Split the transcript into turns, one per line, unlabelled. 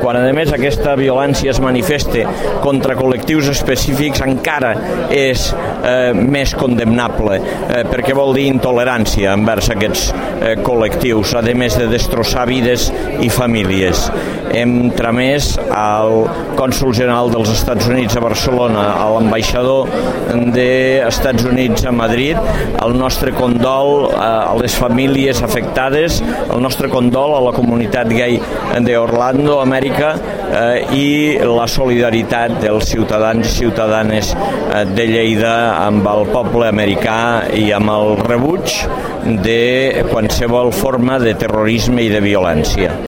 Quan, a més, aquesta violència es manifesta contra col·lectius específics, encara és més condemnable, perquè vol dir intolerància envers aquests col·lectius, a més de destrossar vides i famílies. Hem tramès al cònsol general dels Estats Units a Barcelona, a l'ambaixador dels Estats Units a Madrid, el nostre condol a les famílies afectades, el nostre condol a la comunitat gai d'Orlando, Amèrica, i la solidaritat dels ciutadans i ciutadanes de Lleida amb el poble americà i amb el rebuig de qualsevol forma de terrorisme i de violència.